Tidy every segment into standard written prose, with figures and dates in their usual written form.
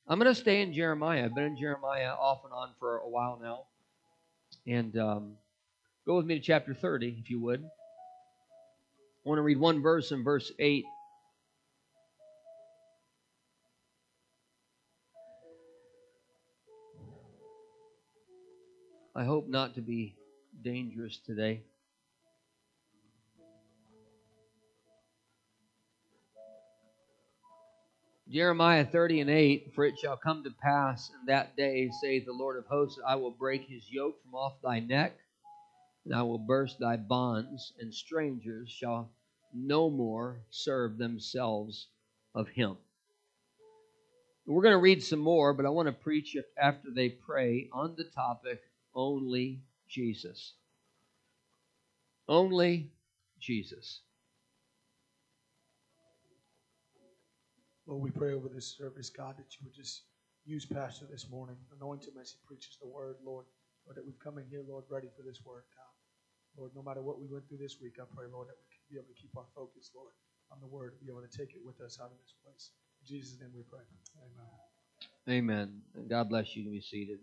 I'm going to stay in Jeremiah. I've been in Jeremiah off and on for a while now. And go with me to chapter 30, if you would. I want to read one verse in verse 8. I hope not to be dangerous today. Jeremiah 30 and 8, for it shall come to pass in that day, saith the Lord of hosts, I will break his yoke from off thy neck, and I will burst thy bonds, and strangers shall no more serve themselves of him. We're going to read some more, but I want to preach after they pray on the topic, only Jesus. Only Jesus. Lord, we pray over this service, God, that you would just use Pastor this morning. Anoint him as he preaches the word, Lord. Lord, that we've come in here, Lord, ready for this word, God. Lord, no matter what we went through this week, I pray, Lord, that we can be able to keep our focus, Lord, on the word, be able to take it with us out of this place. In Jesus' name we pray. Amen. Amen. And God bless you. You can be seated.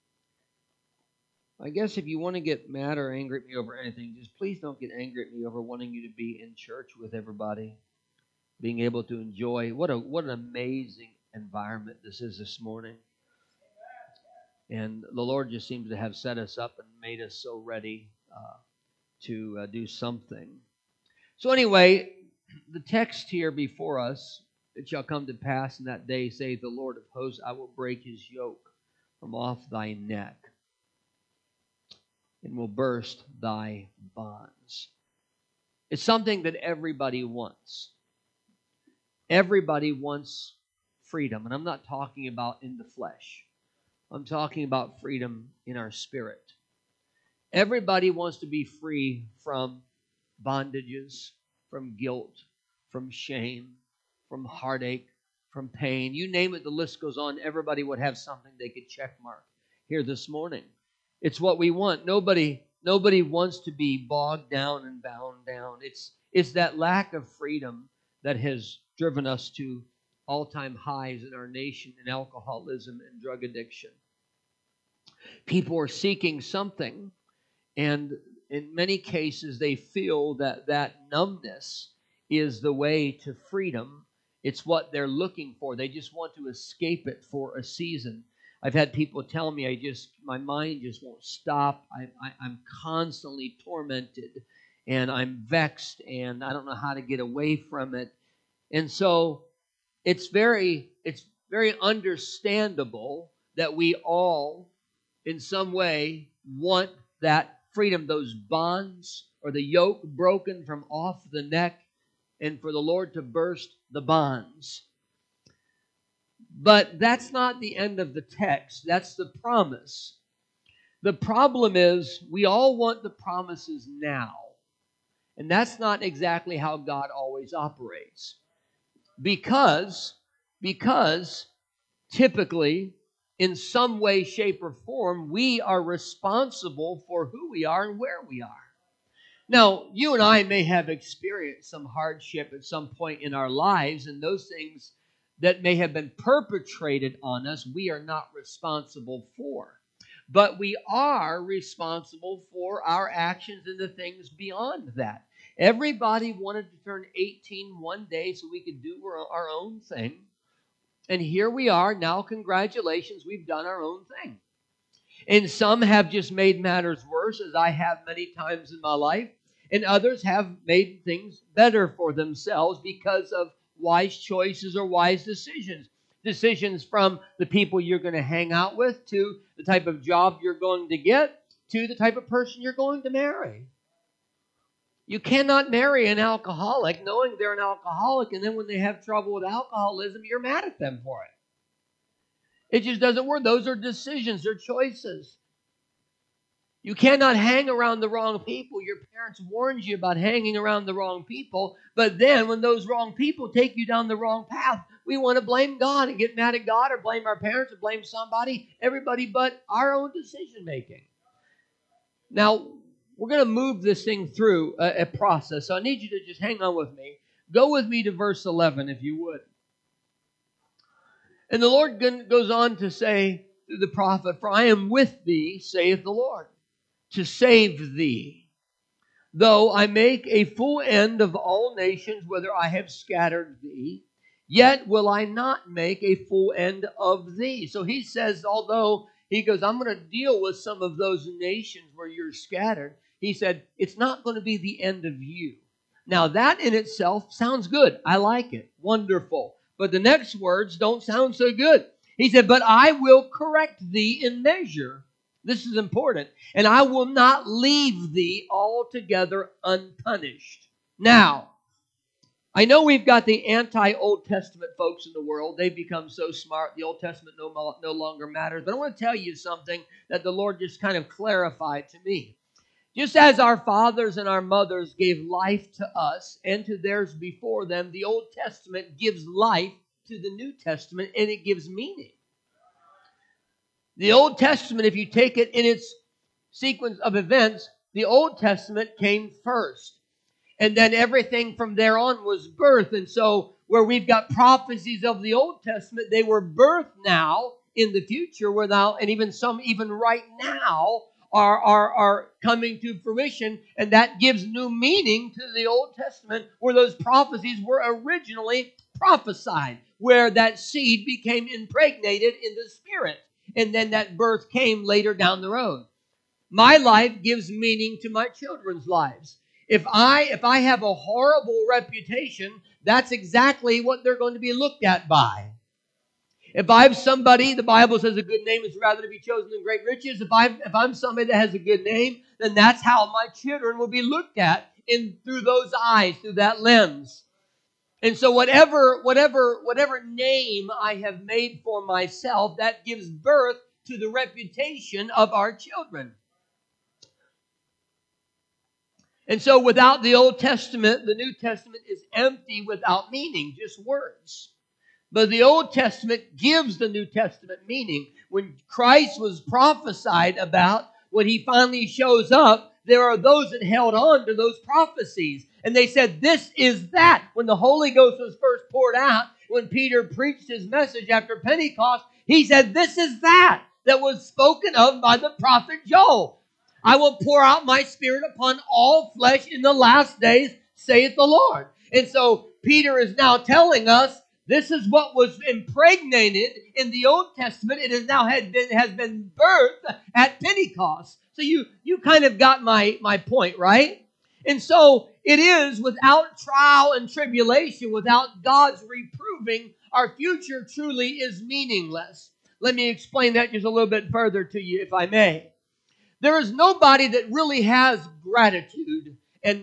I guess if you want to get mad or angry at me over anything, just please don't get angry at me over wanting you to be in church with everybody, being able to enjoy. What an amazing environment this is this morning. And the Lord just seems to have set us up and made us so ready to do something. So anyway, the text here before us, it shall come to pass in that day, saith the Lord of hosts, I will break his yoke from off thy neck, and will burst thy bonds. It's something that everybody wants. Everybody wants freedom. And I'm not talking about in the flesh. I'm talking about freedom in our spirit. Everybody wants to be free from bondages, from guilt, from shame, from heartache, from pain. You name it, the list goes on. Everybody would have something they could check mark here this morning. It's what we want. Nobody wants to be bogged down and bound down. It's that lack of freedom that has driven us to all-time highs in our nation in alcoholism and drug addiction. People are seeking something, and in many cases they feel that numbness is the way to freedom. It's what they're looking for. They just want to escape it for a season. I've had people tell me, my mind just won't stop. I'm constantly tormented, and I'm vexed, and I don't know how to get away from it. And so it's very understandable that we all, in some way, want that freedom, those bonds or the yoke broken from off the neck, and for the Lord to burst the bonds. But that's not the end of the text. That's the promise. The problem is we all want the promises now. And that's not exactly how God always operates. Because typically, in some way, shape, or form, we are responsible for who we are and where we are. Now, you and I may have experienced some hardship at some point in our lives, and those things that may have been perpetrated on us, we are not responsible for. But we are responsible for our actions and the things beyond that. Everybody wanted to turn 18 one day so we could do our own thing. And here we are now. Congratulations, we've done our own thing. And some have just made matters worse, as I have many times in my life. And others have made things better for themselves because of wise choices or wise decisions. Decisions from the people you're going to hang out with, to the type of job you're going to get, to the type of person you're going to marry. You cannot marry an alcoholic knowing they're an alcoholic, and then when they have trouble with alcoholism, you're mad at them for it. It just doesn't work. Those are decisions, they're choices. You cannot hang around the wrong people. Your parents warned you about hanging around the wrong people, but then when those wrong people take you down the wrong path, we want to blame God and get mad at God or blame our parents or blame somebody, everybody but our own decision making. Now, we're going to move this thing through a process, so I need you to just hang on with me. Go with me to verse 11, if you would. And the Lord goes on to say through the prophet, "For I am with thee, saith the Lord, to save thee. Though I make a full end of all nations, whether I have scattered thee, yet will I not make a full end of thee." So he says, although he goes, I'm going to deal with some of those nations where you're scattered, he said, it's not going to be the end of you. Now that in itself sounds good. I like it. Wonderful. But the next words don't sound so good. He said, but I will correct thee in measure. This is important. And I will not leave thee altogether unpunished. Now, I know we've got the anti-Old Testament folks in the world. They've become so smart. The Old Testament no longer matters. But I want to tell you something that the Lord just kind of clarified to me. Just as our fathers and our mothers gave life to us and to theirs before them, the Old Testament gives life to the New Testament, and it gives meaning. The Old Testament, if you take it in its sequence of events, the Old Testament came first. And then everything from there on was birth. And so where we've got prophecies of the Old Testament, they were birthed now in the future without, and even some even right now are coming to fruition. And that gives new meaning to the Old Testament where those prophecies were originally prophesied, where that seed became impregnated in the Spirit. And then that birth came later down the road. My life gives meaning to my children's lives. If I have a horrible reputation, that's exactly what they're going to be looked at by. If I'm somebody, the Bible says a good name is rather to be chosen than great riches. If I'm somebody that has a good name, then that's how my children will be looked at through those eyes, through that lens. And so whatever name I have made for myself, that gives birth to the reputation of our children. And so without the Old Testament, the New Testament is empty without meaning, just words. But the Old Testament gives the New Testament meaning. When Christ was prophesied about, when he finally shows up, there are those that held on to those prophecies. And they said, this is that. When the Holy Ghost was first poured out, when Peter preached his message after Pentecost, he said, this is that was spoken of by the prophet Joel. I will pour out my Spirit upon all flesh in the last days, saith the Lord. And so Peter is now telling us this is what was impregnated in the Old Testament. It has been birthed at Pentecost. So you kind of got my point, right? And so it is without trial and tribulation, without God's reproving, our future truly is meaningless. Let me explain that just a little bit further to you, if I may. There is nobody that really has gratitude and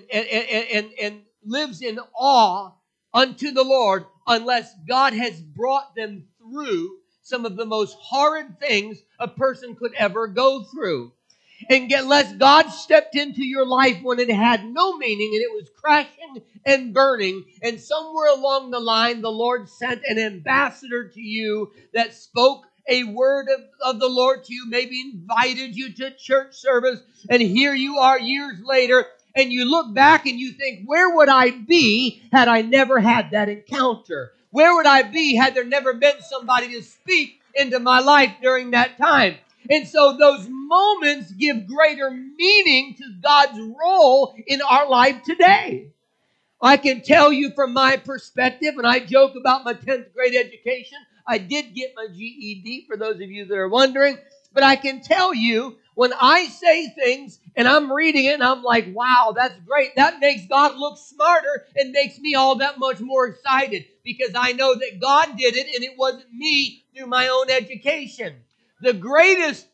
lives in awe unto the Lord unless God has brought them through some of the most horrid things a person could ever go through. And unless God stepped into your life when it had no meaning and it was crashing and burning, and somewhere along the line the Lord sent an ambassador to you that spoke a word of the Lord to you, maybe invited you to church service, and here you are years later, and you look back and you think, where would I be had I never had that encounter? Where would I be had there never been somebody to speak into my life during that time? And so those moments give greater meaning to God's role in our life today. I can tell you from my perspective, and I joke about my 10th grade education. I did get my GED, for those of you that are wondering. But I can tell you, when I say things and I'm reading it and I'm like, wow, that's great. That makes God look smarter and makes me all that much more excited because I know that God did it and it wasn't me through my own education. The greatest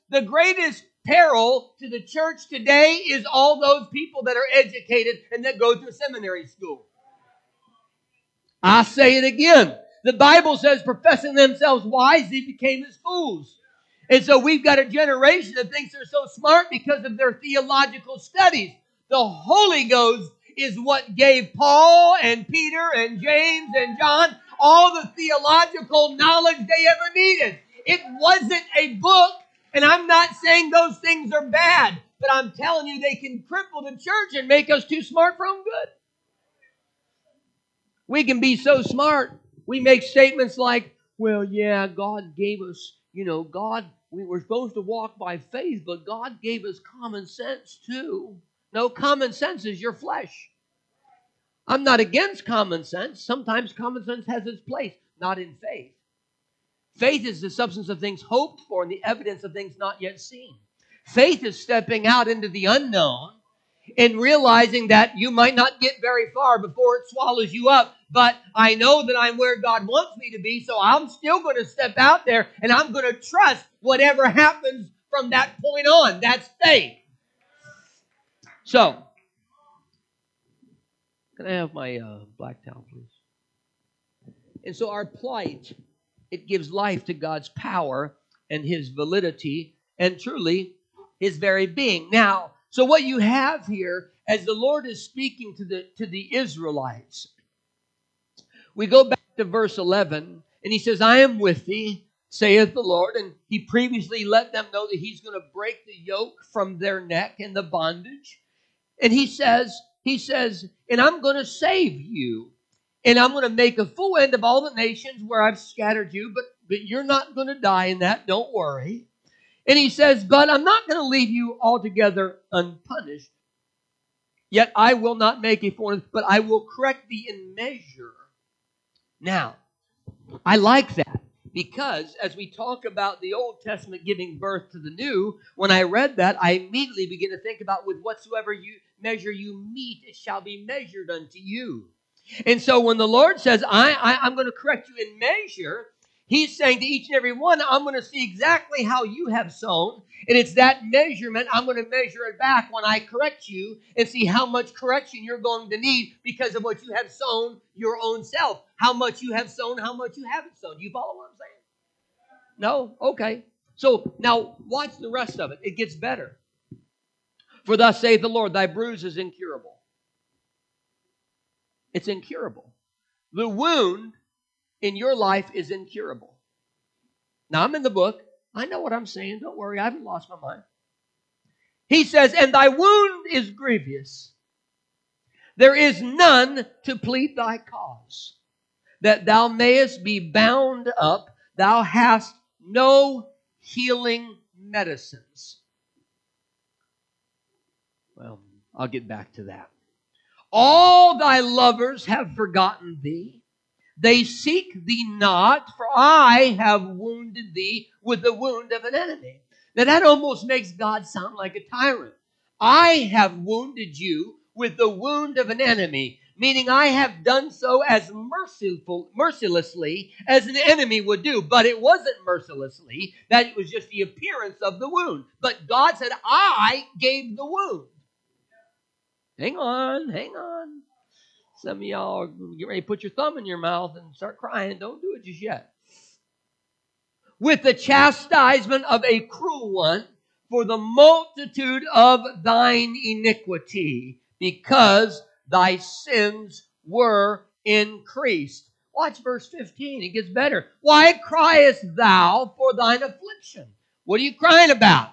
peril to the church today is all those people that are educated and that go through seminary school. I say it again. The Bible says, professing themselves wise, they became as fools. And so we've got a generation that thinks they're so smart because of their theological studies. The Holy Ghost is what gave Paul and Peter and James and John all the theological knowledge they ever needed. It wasn't a book, and I'm not saying those things are bad, but I'm telling you they can cripple the church and make us too smart for them good. We can be so smart, we make statements like, well, yeah, God gave us, we were supposed to walk by faith, but God gave us common sense too. No, common sense is your flesh. I'm not against common sense. Sometimes common sense has its place, not in faith. Faith is the substance of things hoped for and the evidence of things not yet seen. Faith is stepping out into the unknown and realizing that you might not get very far before it swallows you up, but I know that I'm where God wants me to be, so I'm still going to step out there and I'm going to trust whatever happens from that point on. That's faith. So, can I have my black towel, please? And so our plight, it gives life to God's power and His validity and truly His very being. Now, so what you have here, as the Lord is speaking to the Israelites, we go back to verse 11, and He says, I am with thee, saith the Lord. And He previously let them know that He's going to break the yoke from their neck and the bondage. And He says, and I'm going to save you. And I'm going to make a full end of all the nations where I've scattered you, but you're not going to die in that. Don't worry. And He says, but I'm not going to leave you altogether unpunished. Yet I will not make a form, but I will correct thee in measure. Now, I like that because as we talk about the Old Testament giving birth to the New, when I read that, I immediately begin to think about with whatsoever you measure you meet, it shall be measured unto you. And so when the Lord says, I'm going to correct you in measure, He's saying to each and every one, I'm going to see exactly how you have sown. And it's that measurement, I'm going to measure it back when I correct you and see how much correction you're going to need because of what you have sown your own self. How much you have sown, how much you haven't sown. Do you follow what I'm saying? No? Okay. So now watch the rest of it. It gets better. For thus saith the Lord, thy bruise is incurable. It's incurable. The wound in your life is incurable. Now, I'm in the book. I know what I'm saying. Don't worry. I haven't lost my mind. He says, and thy wound is grievous. There is none to plead thy cause, that thou mayest be bound up. Thou hast no healing medicines. Well, I'll get back to that. All thy lovers have forgotten thee. They seek thee not, for I have wounded thee with the wound of an enemy. Now that almost makes God sound like a tyrant. I have wounded you with the wound of an enemy, meaning I have done so as mercilessly as an enemy would do. But it wasn't mercilessly. That was just the appearance of the wound. But God said, I gave the wound. Hang on. Some of y'all are getting ready to put your thumb in your mouth and start crying. Don't do it just yet. With the chastisement of a cruel one for the multitude of thine iniquity, because thy sins were increased. Watch verse 15. It gets better. Why criest thou for thine affliction? What are you crying about?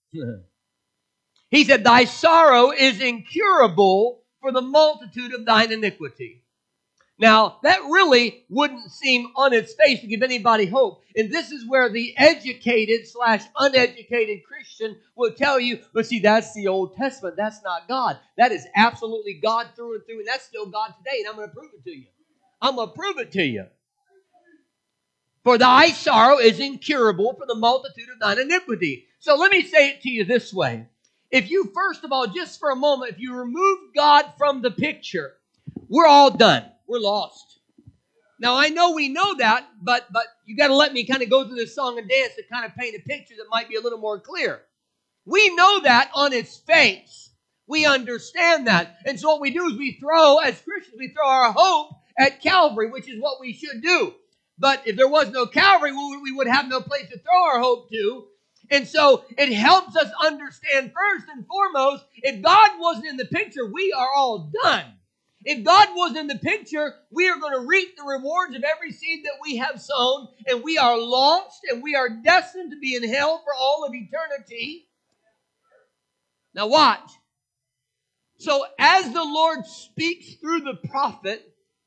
He said, thy sorrow is incurable for the multitude of thine iniquity. Now, that really wouldn't seem on its face to give anybody hope. And this is where the educated/uneducated Christian will tell you, but see, that's the Old Testament. That's not God. That is absolutely God through and through, and that's still God today, and I'm going to prove it to you. I'm going to prove it to you. For thy sorrow is incurable for the multitude of thine iniquity. So let me say it to you this way. If you, first of all, just for a moment, if you remove God from the picture, we're all done. We're lost. Now, I know we know that, but you got to let me kind of go through this song and dance to kind of paint a picture that might be a little more clear. We know that on its face. We understand that. And so what we do is as Christians, we throw our hope at Calvary, which is what we should do. But if there was no Calvary, we would have no place to throw our hope to. And so it helps us understand first and foremost, if God wasn't in the picture, we are all done. If God wasn't in the picture, we are going to reap the rewards of every seed that we have sown, and we are lost, and we are destined to be in hell for all of eternity. Now watch. So as the Lord speaks through the prophet,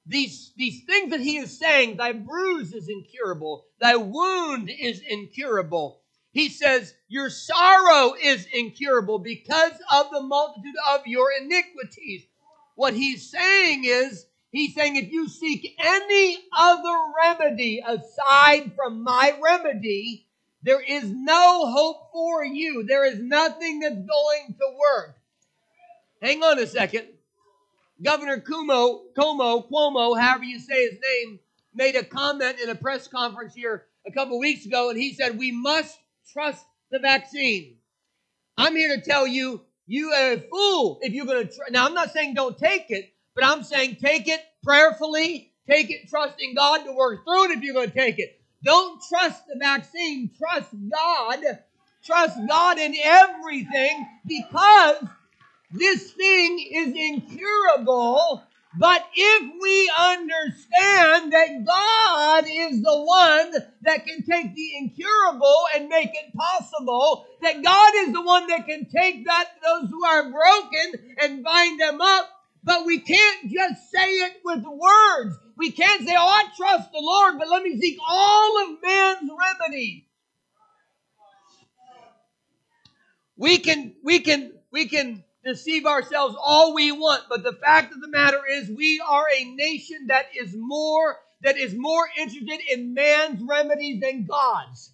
these things that he is saying, thy bruise is incurable, thy wound is incurable. He says, your sorrow is incurable because of the multitude of your iniquities. What he's saying is, he's saying if you seek any other remedy aside from my remedy, there is no hope for you. There is nothing that's going to work. Hang on a second. Governor Cuomo, however you say his name, made a comment in a press conference here a couple weeks ago, and he said, we must trust the vaccine. I'm here to tell you, you are a fool if you're going to now, I'm not saying don't take it, but I'm saying take it prayerfully, take it trusting God to work through it if you're going to take it. Don't trust the vaccine. Trust God. Trust God in everything, because this thing is incurable. But if we understand that God is the one that can take the incurable and make it possible, that God is the one that can take those who are broken and bind them up, but we can't just say it with words. We can't say, oh, I trust the Lord, but let me seek all of man's remedies. We can deceive ourselves all we want, but the fact of the matter is we are a nation that is more interested in man's remedies than God's.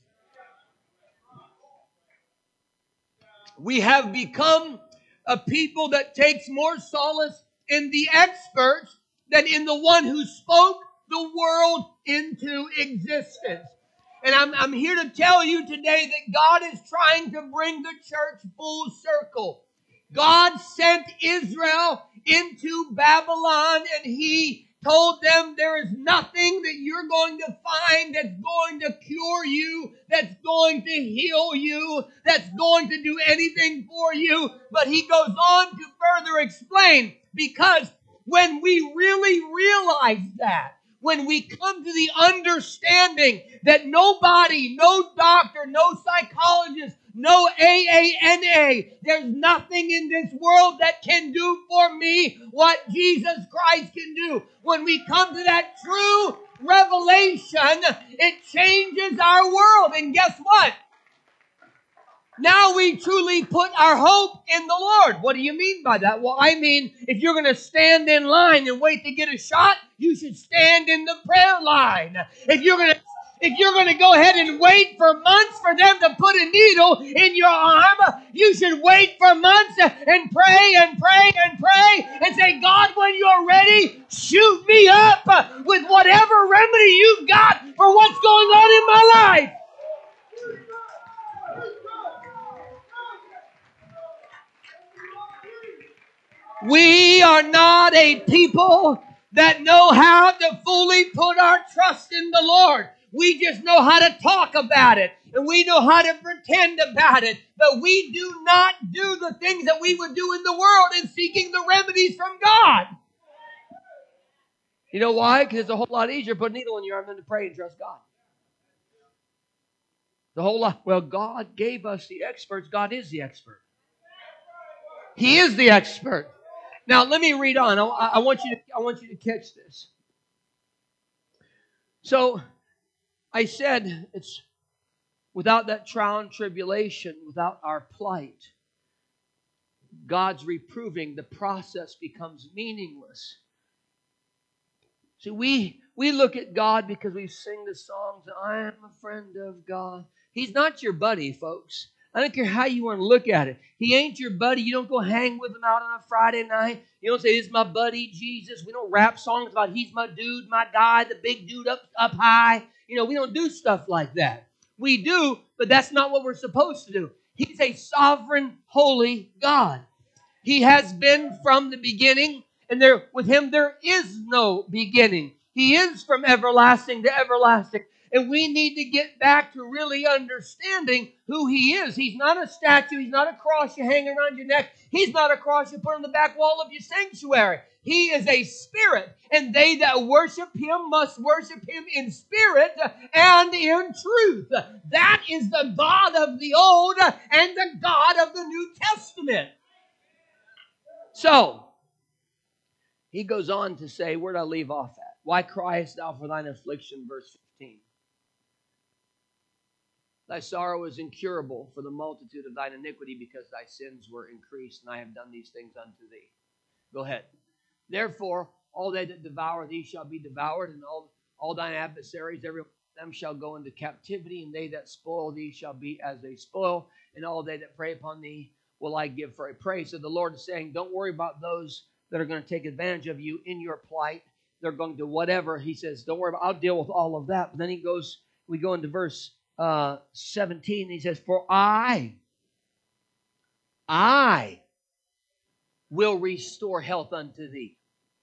We have become a people that takes more solace in the experts than in the one who spoke the world into existence. And I'm here to tell you today that God is trying to bring the church full circle. God sent Israel into Babylon, and he told them there is nothing that you're going to find that's going to cure you, that's going to heal you, that's going to do anything for you. But he goes on to further explain, because when we really realize that, when we come to the understanding that nobody, no doctor, no psychologist, no AANA, there's nothing in this world that can do for me what Jesus Christ can do. When we come to that true revelation, it changes our world. And guess what? Now we truly put our hope in the Lord. What do you mean by that? Well, I mean, if you're going to stand in line and wait to get a shot, you should stand in the prayer line. If you're going to go ahead and wait for months for them to put a needle in your arm, you should wait for months and pray and pray and pray and say, God, when you're ready, shoot me up with whatever remedy you've got for what's going on in my life. We are not a people that know how to fully put our trust in the Lord. We just know how to talk about it, and we know how to pretend about it, but we do not do the things that we would do in the world in seeking the remedies from God. You know why? Because it's a whole lot easier to put a needle in your arm than to pray and trust God. The whole lot. Well, God gave us the experts. God is the expert. He is the expert. Now, let me read on. I want you to catch this. So, I said it's without that trial and tribulation, without our plight, God's reproving, the process becomes meaningless. See, we look at God because we sing the songs, I am a friend of God. He's not your buddy, folks. I don't care how you want to look at it. He ain't your buddy. You don't go hang with him out on a Friday night. You don't say, this is my buddy, Jesus. We don't rap songs about he's my dude, my guy, the big dude up high. You know, we don't do stuff like that. We do, but that's not what we're supposed to do. He's a sovereign, holy God. He has been from the beginning, and with him there is no beginning. He is from everlasting to everlasting. And we need to get back to really understanding who he is. He's not a statue. He's not a cross you hang around your neck. He's not a cross you put on the back wall of your sanctuary. He is a spirit, and they that worship him must worship him in spirit and in truth. That is the God of the Old and the God of the New Testament. So, he goes on to say, where did I leave off at? Why criest thou for thine affliction? Verse 15. Thy sorrow is incurable for the multitude of thine iniquity, because thy sins were increased, and I have done these things unto thee. Go ahead. Therefore, all they that devour thee shall be devoured, and all thine adversaries, every one of them shall go into captivity, and they that spoil thee shall be as they spoil, and all they that prey upon thee will I give for a prey. So the Lord is saying, don't worry about those that are going to take advantage of you in your plight. They're going to whatever. He says, don't worry about, I'll deal with all of that. But then we go into verse 17. He says, for I will restore health unto thee.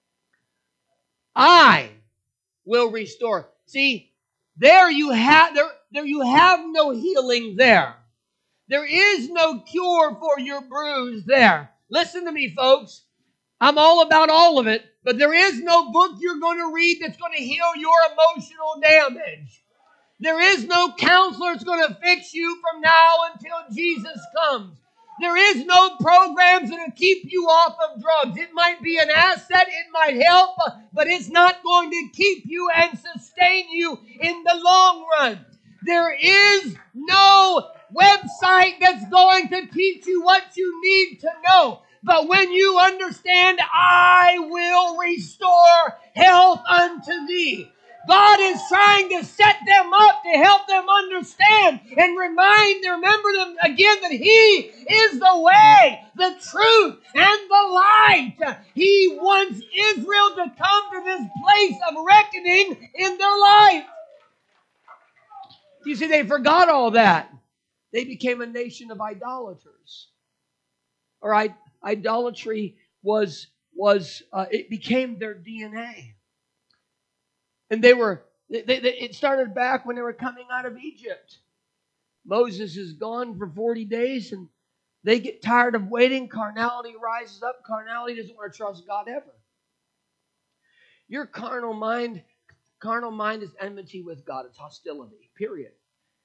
I will restore. See, there you have no healing there. There is no cure for your bruise there. Listen to me, folks. I'm all about all of it, but there is no book you're going to read that's going to heal your emotional damage. There is no counselor that's going to fix you from now until Jesus comes. There is no programs that will keep you off of drugs. It might be an asset, it might help, but it's not going to keep you and sustain you in the long run. There is no website that's going to teach you what you need to know. But when you understand, I will restore health unto thee. God is trying to set them up to help them understand and remember them again that He is the way, the truth, and the light. He wants Israel to come to this place of reckoning in their life. You see, they forgot all that. They became a nation of idolaters. All right, idolatry it became their DNA. And it started back when they were coming out of Egypt. Moses is gone for 40 days and they get tired of waiting. Carnality rises up. Carnality doesn't want to trust God ever. Your carnal mind is enmity with God. It's hostility, period.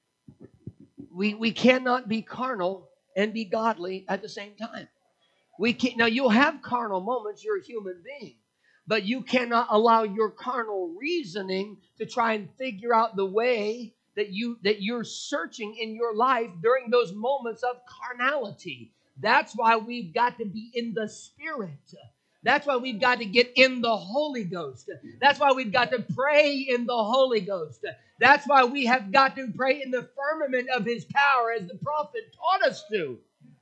We cannot be carnal and be godly at the same time. Now, you'll have carnal moments. You're a human being. But you cannot allow your carnal reasoning to try and figure out the way that you're searching in your life during those moments of carnality. That's why we've got to be in the Spirit. That's why we've got to get in the Holy Ghost. That's why we've got to pray in the Holy Ghost. That's why we have got to pray in the firmament of His power, as the prophet taught us to.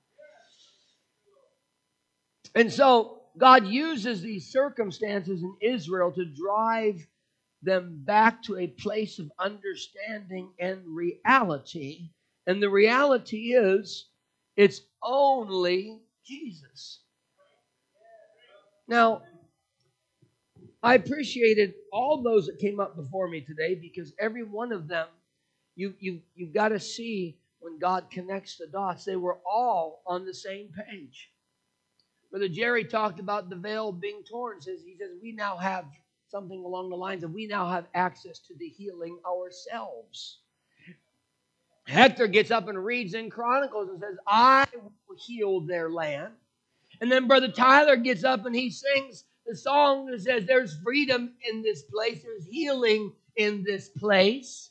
And so God uses these circumstances in Israel to drive them back to a place of understanding and reality. And the reality is, it's only Jesus. Now, I appreciated all those that came up before me today, because every one of them, you've got to see when God connects the dots, they were all on the same page. Brother Jerry talked about the veil being torn. He says we now have something along the lines of we now have access to the healing ourselves. Hector gets up and reads in Chronicles and says, I will heal their land. And then Brother Tyler gets up and he sings the song that says there's freedom in this place. There's healing in this place.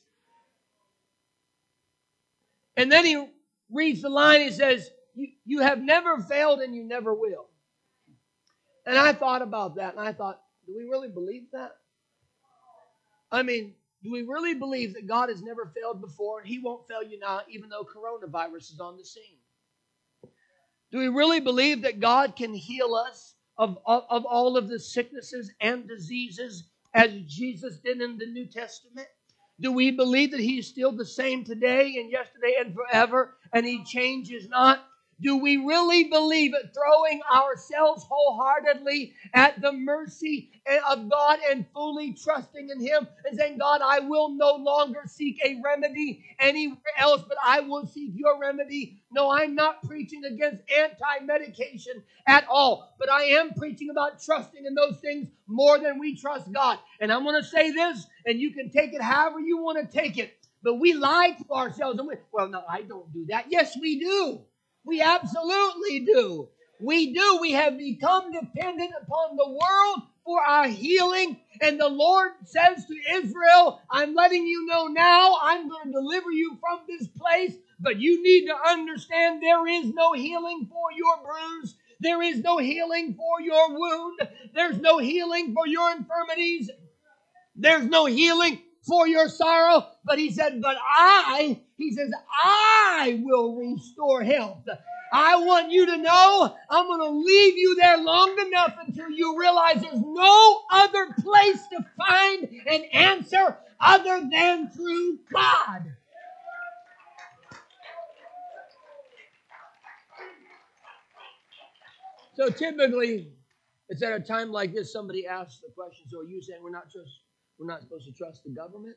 And then he reads the line. He says, you have never failed and you never will. And I thought about that, and I thought, do we really believe that? I mean, do we really believe that God has never failed before and He won't fail you now, even though coronavirus is on the scene? Do we really believe that God can heal us of all of the sicknesses and diseases as Jesus did in the New Testament? Do we believe that He is still the same today and yesterday and forever, and He changes not? Do we really believe it, throwing ourselves wholeheartedly at the mercy of God and fully trusting in Him and saying, God, I will no longer seek a remedy anywhere else, but I will seek your remedy? No, I'm not preaching against anti-medication at all, but I am preaching about trusting in those things more than we trust God. And I'm going to say this, and you can take it however you want to take it, but we lie to ourselves. And well, no, I don't do that. Yes, we do. We absolutely do. We do. We have become dependent upon the world for our healing. And the Lord says to Israel, I'm letting you know now, I'm going to deliver you from this place, but you need to understand there is no healing for your bruise. There is no healing for your wound. There's no healing for your infirmities. There's no healing for your sorrow. But he said, I will restore health. I want you to know I'm going to leave you there long enough until you realize there's no other place to find an answer other than through God. So typically, it's at a time like this, somebody asks the question, so are you saying we're not supposed to trust the government?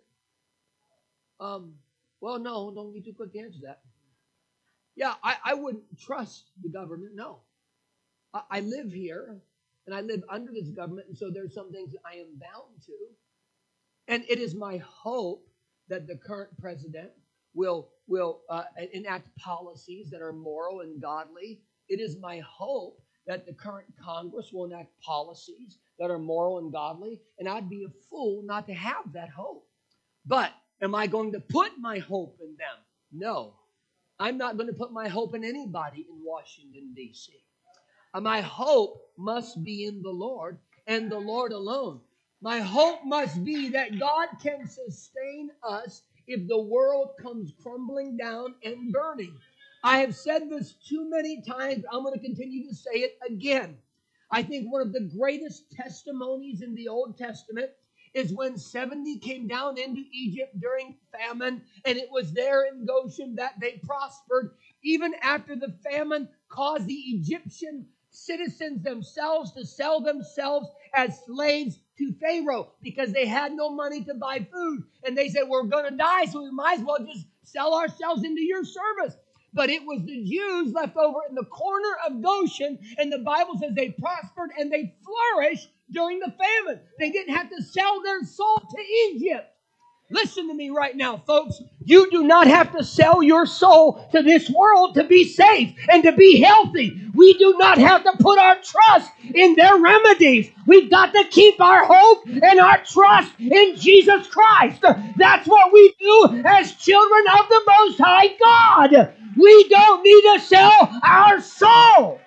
Well, no, don't be too quick to answer that. Yeah, I wouldn't trust the government, no. I live here, and I live under this government, and so there's some things that I am bound to. And it is my hope that the current president will enact policies that are moral and godly. It is my hope that the current Congress will enact policies that are moral and godly, and I'd be a fool not to have that hope. But am I going to put my hope in them? No. I'm not going to put my hope in anybody in Washington, D.C. My hope must be in the Lord and the Lord alone. My hope must be that God can sustain us if the world comes crumbling down and burning. I have said this too many times. I'm going to continue to say it again. I think one of the greatest testimonies in the Old Testament is when 70 came down into Egypt during famine, and it was there in Goshen that they prospered, even after the famine caused the Egyptian citizens themselves to sell themselves as slaves to Pharaoh because they had no money to buy food. And they said, we're going to die, so we might as well just sell ourselves into your service. But it was the Jews left over in the corner of Goshen, and the Bible says they prospered and they flourished during the famine. They didn't have to sell their soul to Egypt. Listen to me right now, folks. You do not have to sell your soul to this world to be safe and to be healthy. We do not have to put our trust in their remedies. We've got to keep our hope and our trust in Jesus Christ. That's what we do as children of the Most High God. We don't need to sell our soul.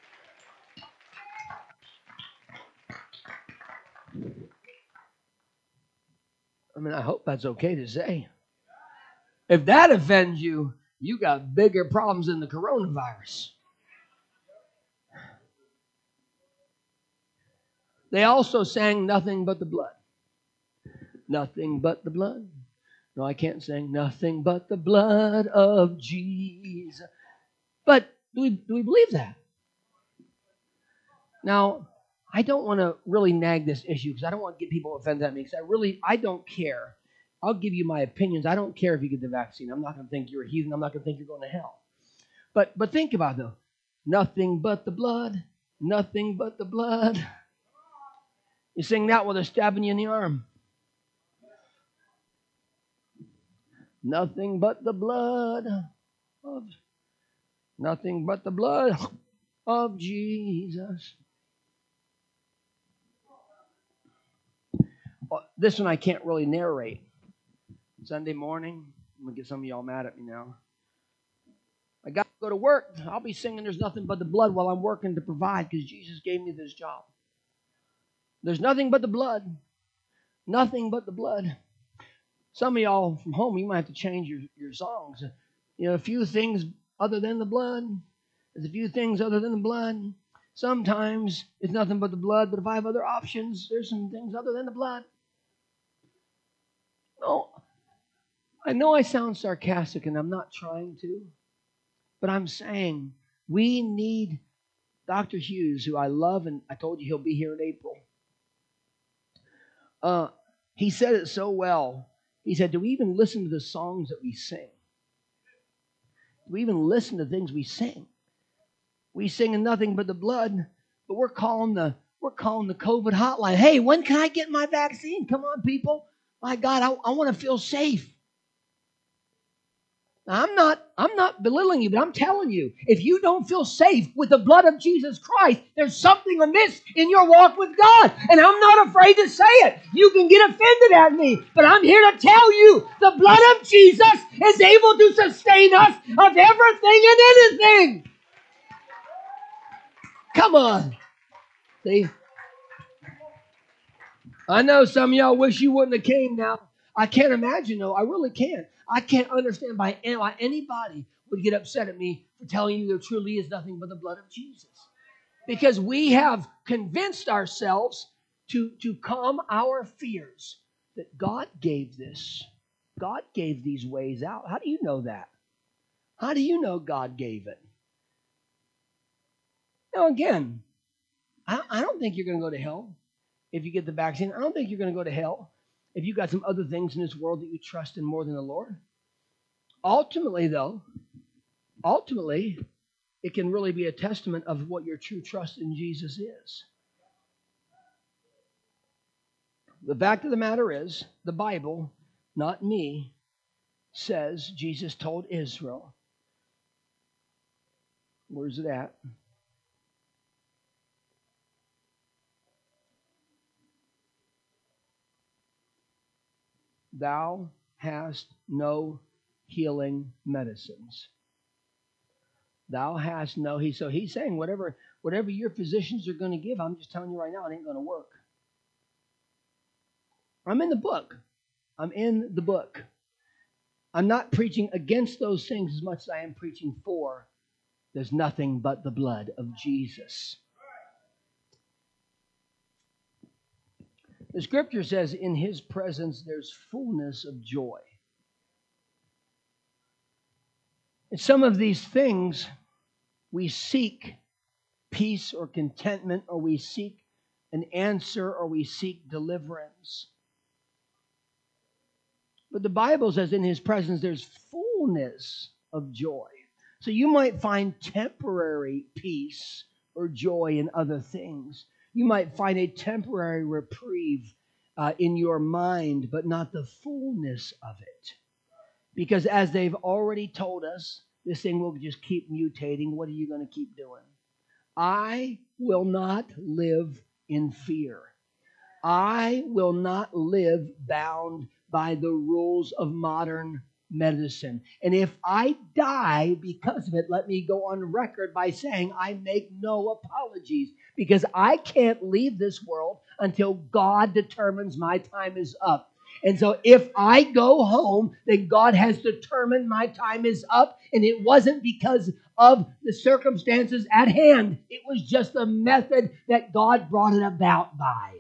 I mean, I hope that's okay to say. If that offends you, you got bigger problems than the coronavirus. They also sang Nothing But the Blood. Nothing but the blood. No, I can't sing Nothing But the Blood of Jesus. But do we believe that? Now, I don't want to really nag this issue because I don't want to get people offended at me because I don't care. I'll give you my opinions. I don't care if you get the vaccine. I'm not going to think you're a heathen. I'm not going to think you're going to hell. But think about it, though. Nothing but the blood. Nothing but the blood. You sing that while they're stabbing you in the arm. Nothing but the blood of nothing but the blood of Jesus. This one I can't really narrate. Sunday morning, I'm going to get some of y'all mad at me now. I got to go to work. I'll be singing There's Nothing But the Blood while I'm working to provide because Jesus gave me this job. There's nothing but the blood. Nothing but the blood. Some of y'all from home, you might have to change your songs. You know, a few things other than the blood. There's a few things other than the blood. Sometimes it's nothing but the blood, but if I have other options, there's some things other than the blood. No, I know I sound sarcastic, and I'm not trying to, but I'm saying we need Dr. Hughes, who I love, and I told you he'll be here in April. He said it so well. He said, do we even listen to the songs that we sing? Do we even listen to things we sing? We sing Nothing But the Blood, but we're calling the COVID hotline. Hey, when can I get my vaccine? Come on, people. My God, I want to feel safe. Now, I'm not belittling you, but I'm telling you, if you don't feel safe with the blood of Jesus Christ, there's something amiss in your walk with God. And I'm not afraid to say it. You can get offended at me, but I'm here to tell you the blood of Jesus is able to sustain us of everything and anything. Come on. See? I know some of y'all wish you wouldn't have came now. I can't imagine, though. I really can't. I can't understand why anybody would get upset at me for telling you there truly is nothing but the blood of Jesus. Because we have convinced ourselves to calm our fears that God gave this. God gave these ways out. How do you know that? How do you know God gave it? Now, again, I don't think you're going to go to hell if you get the vaccine. I don't think you're going to go to hell if you got some other things in this world that you trust in more than the Lord. Ultimately, though, it can really be a testament of what your true trust in Jesus is. The fact of the matter is, the Bible, not me, says Jesus told Israel. Where's it at? Thou hast no healing medicines. Thou hast no. So he's saying whatever your physicians are going to give, I'm just telling you right now, it ain't going to work. I'm in the book. I'm in the book. I'm not preaching against those things as much as I am preaching for. There's nothing but the blood of Jesus. The scripture says, in his presence there's fullness of joy. And some of these things, we seek peace or contentment, or we seek an answer, or we seek deliverance. But the Bible says in his presence there's fullness of joy. So you might find temporary peace or joy in other things. You might find a temporary reprieve in your mind, but not the fullness of it. Because as they've already told us, this thing will just keep mutating. What are you going to keep doing? I will not live in fear. I will not live bound by the rules of modern medicine. And if I die because of it, let me go on record by saying I make no apologies, because I can't leave this world until God determines my time is up. And so if I go home, then God has determined my time is up, and it wasn't because of the circumstances at hand. It was just the method that God brought it about by.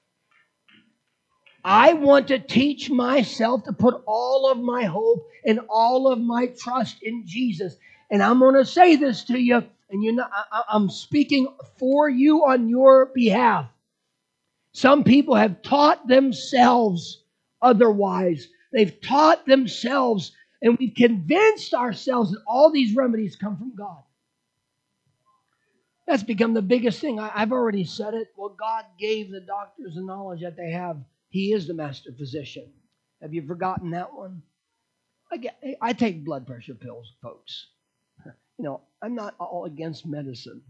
I want to teach myself to put all of my hope and all of my trust in Jesus. And I'm going to say this to you, and I'm speaking for you on your behalf. Some people have taught themselves otherwise. They've taught themselves, and we've convinced ourselves that all these remedies come from God. That's become the biggest thing. I've already said it. Well, God gave the doctors the knowledge that they have. He is the master physician. Have you forgotten that one? I take blood pressure pills, folks. I'm not all against medicine.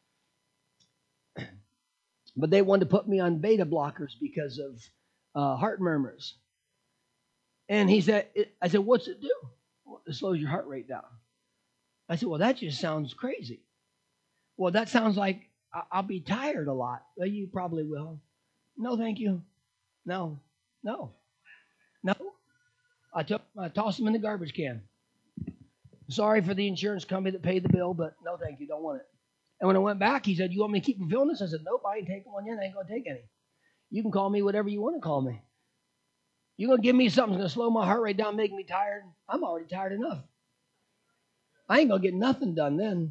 But they wanted to put me on beta blockers because of heart murmurs. And I said, what's it do? Well, it slows your heart rate down. I said, well, that just sounds crazy. Well, that sounds like I'll be tired a lot. Well, you probably will. No, thank you. No. I tossed them in the garbage can. Sorry for the insurance company that paid the bill, but no, thank you. Don't want it. And when I went back, he said, you want me to keep refilling this? I said, nope, I ain't taking one yet. I ain't going to take any. You can call me whatever you want to call me. You're going to give me something that's going to slow my heart rate down, make me tired? I'm already tired enough. I ain't going to get nothing done then.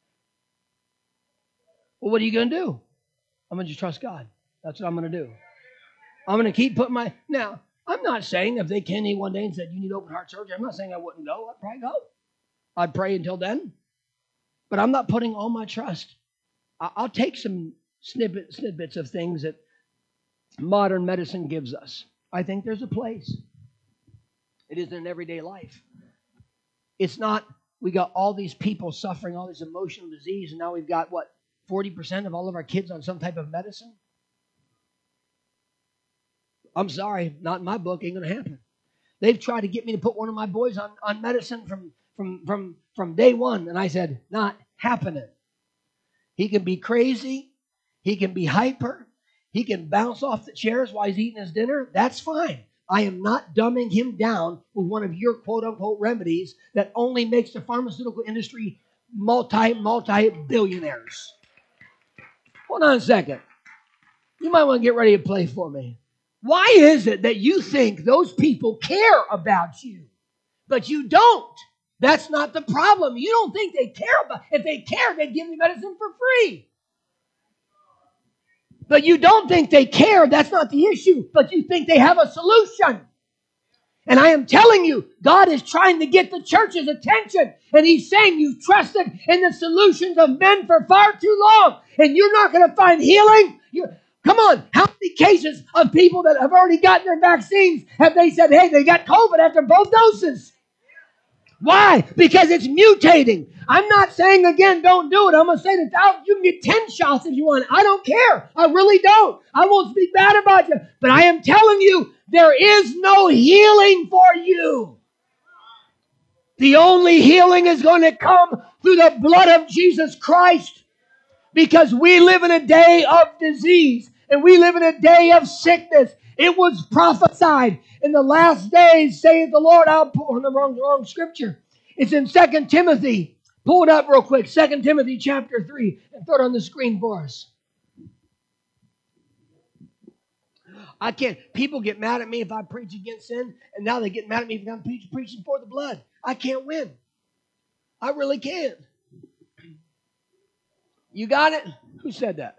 Well, what are you going to do? I'm going to just trust God. That's what I'm going to do. I'm going to keep putting Now, I'm not saying if they came to me one day and said, you need open heart surgery, I'm not saying I wouldn't go. I'd probably go. I'd pray until then. But I'm not putting all my trust. I'll take some snippets of things that modern medicine gives us. I think there's a place. It is in everyday life. It's not, we got all these people suffering all this emotional disease, and now we've got, 40% of all of our kids on some type of medicine? I'm sorry, not in my book, ain't going to happen. They've tried to get me to put one of my boys on medicine from day one, and I said, not happening. He can be crazy. He can be hyper. He can bounce off the chairs while he's eating his dinner. That's fine. I am not dumbing him down with one of your quote-unquote remedies that only makes the pharmaceutical industry multi-billionaires. Hold on a second. You might want to get ready to play for me. Why is it that you think those people care about you, but you don't? That's not the problem. You don't think they care about. If they care, they'd give you medicine for free. But you don't think they care. That's not the issue. But you think they have a solution. And I am telling you, God is trying to get the church's attention. And He's saying you've trusted in the solutions of men for far too long. And you're not going to find healing. Come on. How many cases of people that have already gotten their vaccines have they said, hey, they got COVID after both doses? Why? Because it's mutating. I'm not saying, again, don't do it. I'm going to say that you can get 10 shots if you want. I don't care. I really don't. I won't speak bad about you. But I am telling you, there is no healing for you. The only healing is going to come through the blood of Jesus Christ. Because we live in a day of disease. And we live in a day of sickness. It was prophesied in the last days, saith the Lord. I'll pull the wrong scripture. It's in 2 Timothy. Pull it up real quick. 2 Timothy chapter 3. And throw it on the screen for us. I can't. People get mad at me if I preach against sin. And now they get mad at me if I'm preaching for the blood. I can't win. I really can't. You got it? Who said that?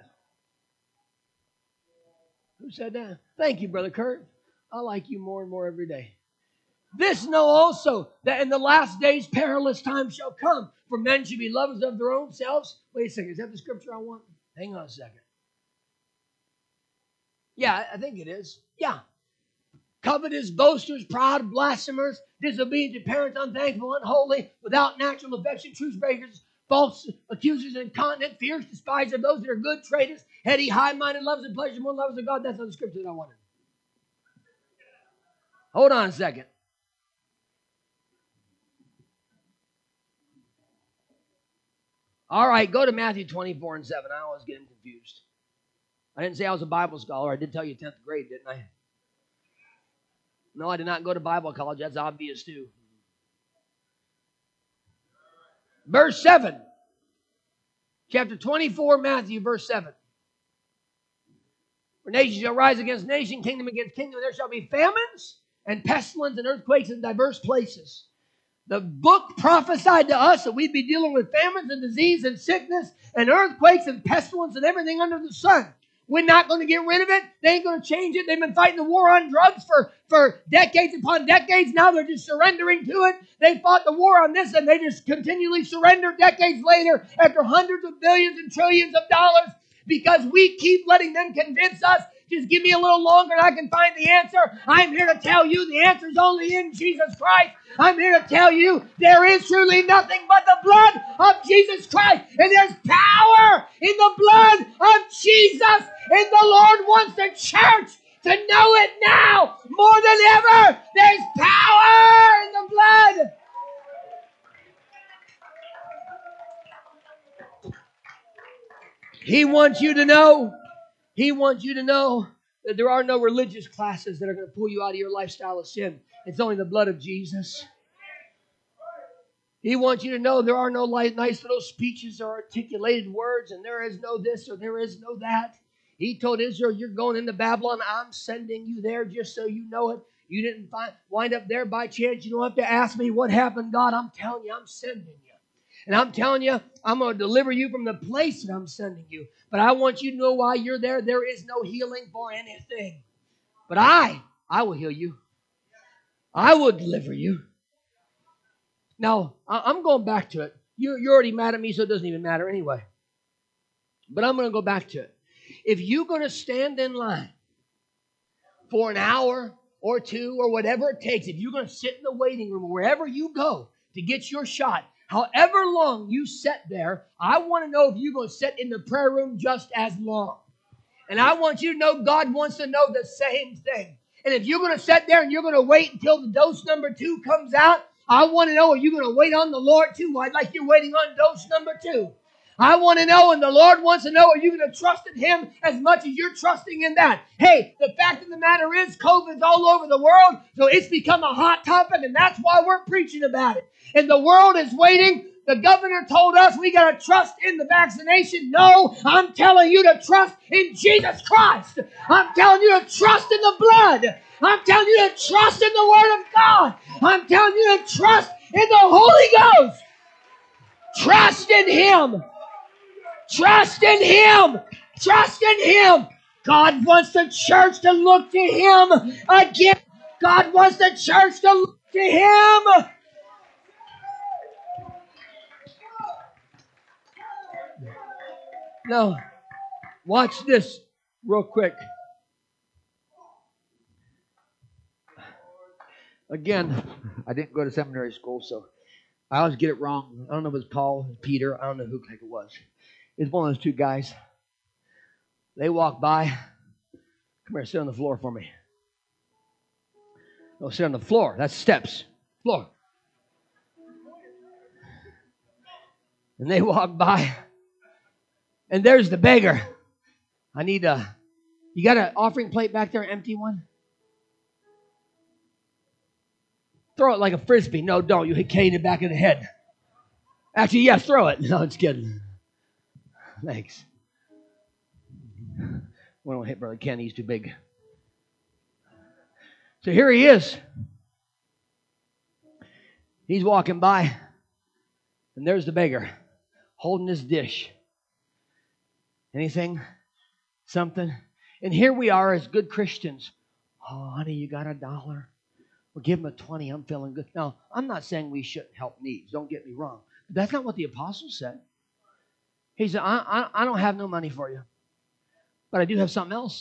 Who said that? Thank you, Brother Kurt. I like you more and more every day. This know also that in the last days perilous times shall come, for men should be lovers of their own selves. Wait a second, is that the scripture I want? Hang on a second. Yeah, I think it is. Yeah. Covetous, boasters, proud, blasphemers, disobedient to parents, unthankful, unholy, without natural affection, truce breakers, false accusers, incontinent, fierce, despisers of those that are good, traitors, heady, high-minded, lovers of pleasure, more lovers of God. That's not the scripture that I wanted. Hold on a second. All right, go to Matthew 24 and 7. I always get him confused. I didn't say I was a Bible scholar. I did tell you 10th grade, didn't I? No, I did not go to Bible college. That's obvious too. Verse 7. Chapter 24, Matthew, verse 7. For nation shall rise against nation, kingdom against kingdom, and there shall be famines and pestilence and earthquakes in diverse places. The book prophesied to us that we'd be dealing with famines and disease and sickness and earthquakes and pestilence and everything under the sun. We're not going to get rid of it. They ain't going to change it. They've been fighting the war on drugs for decades upon decades. Now they're just surrendering to it. They fought the war on this and they just continually surrender decades later after hundreds of billions and trillions of dollars because we keep letting them convince us. Just give me a little longer and I can find the answer. I'm here to tell you the answer is only in Jesus Christ. I'm here to tell you there is truly nothing but the blood of Jesus Christ. And there's power in the blood of Jesus. And the Lord wants the church to know it now more than ever. There's power in the blood. He wants you to know. He wants you to know that there are no religious classes that are going to pull you out of your lifestyle of sin. It's only the blood of Jesus. He wants you to know there are no nice little speeches or articulated words, and there is no this or there is no that. He told Israel, you're going into Babylon. I'm sending you there just so you know it. You didn't wind up there by chance. You don't have to ask me what happened, God. I'm telling you, I'm sending you. And I'm telling you, I'm going to deliver you from the place that I'm sending you. But I want you to know while you're there, there is no healing for anything. But I will heal you. I will deliver you. Now, I'm going back to it. You're already mad at me, so it doesn't even matter anyway. But I'm going to go back to it. If you're going to stand in line for an hour or two or whatever it takes, if you're going to sit in the waiting room, wherever you go, to get your shot. However long you sit there, I want to know if you're going to sit in the prayer room just as long. And I want you to know God wants to know the same thing. And if you're going to sit there and you're going to wait until the dose number 2 comes out, I want to know, are you going to wait on the Lord too? I'd like you waiting on dose number 2. I want to know, and the Lord wants to know, are you going to trust in Him as much as you're trusting in that? Hey, the fact of the matter is, COVID's all over the world, so it's become a hot topic, and that's why we're preaching about it. And the world is waiting. The governor told us we got to trust in the vaccination. No, I'm telling you to trust in Jesus Christ. I'm telling you to trust in the blood. I'm telling you to trust in the Word of God. I'm telling you to trust in the Holy Ghost. Trust in Him. Trust in Him. Trust in Him. God wants the church to look to Him again. God wants the church to look to Him. Now, watch this real quick. Again, I didn't go to seminary school, so I always get it wrong. I don't know if it was Paul, Peter. I don't know who the heck it was. It's one of those two guys. They walk by. Come here, sit on the floor for me. No, sit on the floor. That's steps. Floor. And they walk by. And there's the beggar. I need you got an offering plate back there, empty one? Throw it like a frisbee. No, don't. You hit Kane in the back of the head. Actually, yes, throw it. No, it's kidding. Thanks. We don't hit Brother Ken. He's too big. So here he is. He's walking by. And there's the beggar holding his dish. Anything? Something? And here we are as good Christians. Oh, honey, you got $1? Well, give him a 20. I'm feeling good. Now, I'm not saying we shouldn't help needs. Don't get me wrong. But that's not what the apostle said. He said, I don't have no money for you. But I do have something else.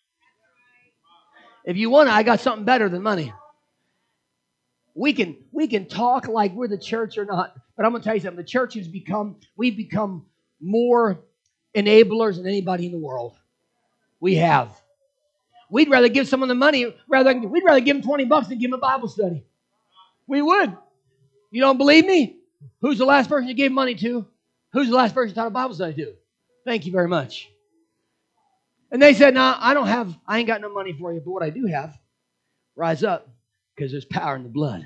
If you want it, I got something better than money. We can talk like we're the church or not. But I'm going to tell you something. The church has we've become more enablers than anybody in the world. We have. We'd rather give someone the money, we'd rather give them $20 than give them a Bible study. We would. You don't believe me? Who's the last person you gave money to? Who's the last person you taught a Bible study to? Thank you very much. And they said, no, I ain't got no money for you, but what I do have, rise up, because there's power in the blood.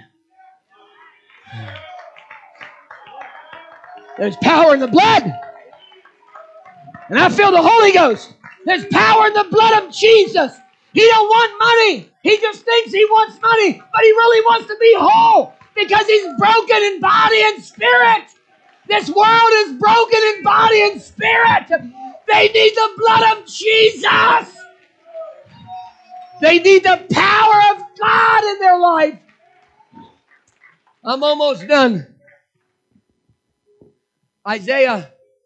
There's power in the blood. And I feel the Holy Ghost. There's power in the blood of Jesus. He don't want money. He just thinks he wants money, but he really wants to be whole because he's broken in body and spirit. This world is broken in body and spirit. They need the blood of Jesus. They need the power of God in their life. I'm almost done. Isaiah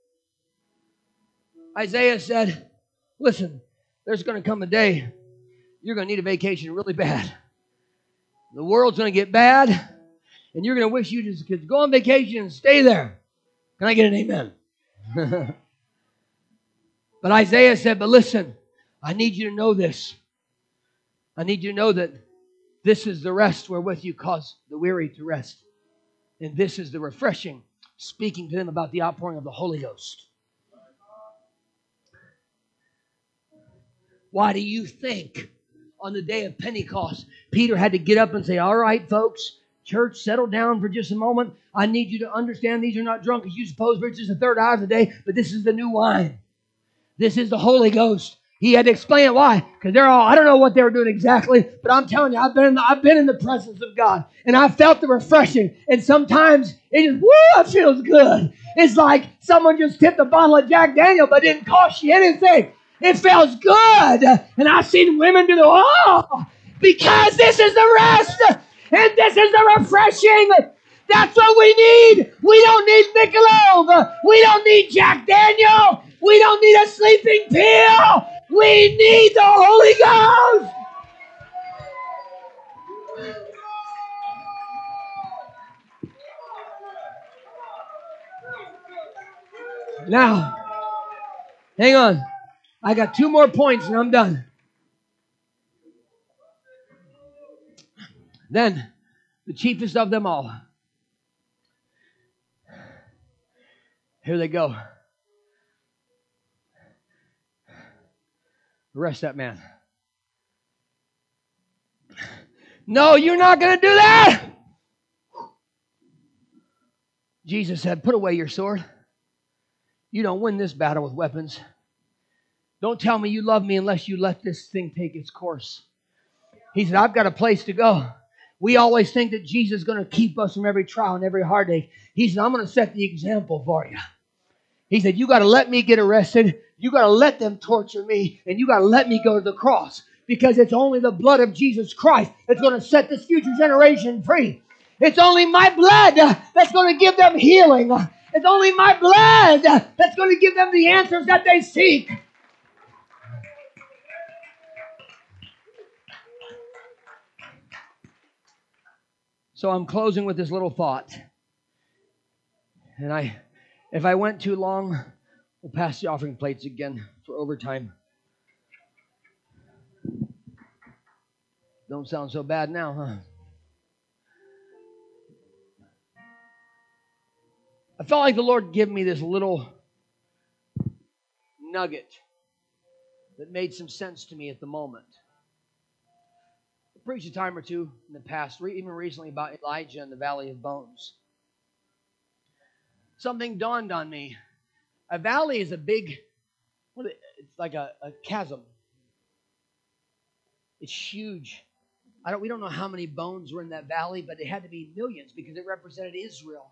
said, listen, there's going to come a day you're going to need a vacation really bad. The world's going to get bad, and you're going to wish you just could go on vacation and stay there. Can I get an amen? But Isaiah said, but listen, I need you to know this. I need you to know that this is the rest wherewith you cause the weary to rest. And this is the refreshing, speaking to them about the outpouring of the Holy Ghost. Why do you think on the day of Pentecost, Peter had to get up and say, all right, folks, church, settle down for just a moment. I need you to understand these are not drunk as you suppose, but it's just the third hour of the day, but this is the new wine. This is the Holy Ghost. He had to explain it. Why? Because they're all, I don't know what they were doing exactly, but I'm telling you, I've been in the presence of God, and I felt the refreshing, and sometimes it just, it feels good. It's like someone just tipped a bottle of Jack Daniel, but didn't cost you anything. It feels good. And I've seen women do because this is the rest, and this is the refreshing. That's what we need. We don't need Michelob. We don't need Jack Daniel. We don't need a sleeping pill. We need the Holy Ghost. Now, hang on. I got 2 more points and I'm done. Then, the chiefest of them all. Here they go. Arrest that man. No, you're not going to do that. Jesus said, put away your sword. You don't win this battle with weapons. Don't tell me you love me unless you let this thing take its course. He said, I've got a place to go. We always think that Jesus is going to keep us from every trial and every heartache. He said, I'm going to set the example for you. He said, you got to let me get arrested. You got to let them torture me. And you got to let me go to the cross. Because it's only the blood of Jesus Christ that's going to set this future generation free. It's only my blood that's going to give them healing. It's only my blood that's going to give them the answers that they seek. So I'm closing with this little thought. And if I went too long, we'll pass the offering plates again for overtime. Don't sound so bad now, huh? I felt like the Lord gave me this little nugget that made some sense to me at the moment. I preached a time or two in the past, even recently, about Elijah and the Valley of Bones. Something dawned on me. A valley is a big, it's like a chasm. It's huge. We don't know how many bones were in that valley, but it had to be millions because it represented Israel.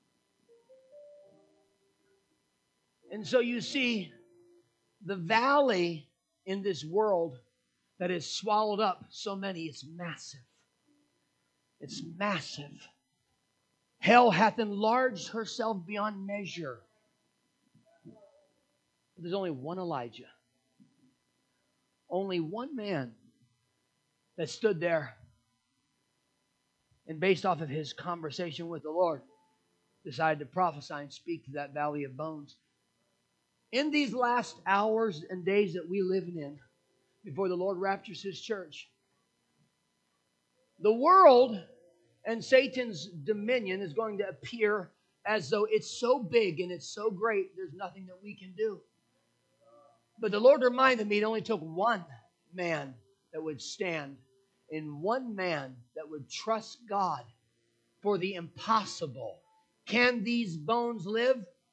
And so you see, the valley in this world that has swallowed up so many, it's massive. It's massive. Hell hath enlarged herself beyond measure. But there's only one Elijah. Only one man that stood there and based off of his conversation with the Lord, decided to prophesy and speak to that valley of bones. In these last hours and days that we live in, before the Lord raptures His church, the world and Satan's dominion is going to appear as though it's so big and it's so great, there's nothing that we can do. But the Lord reminded me it only took one man that would stand and one man that would trust God for the impossible. Can these bones live?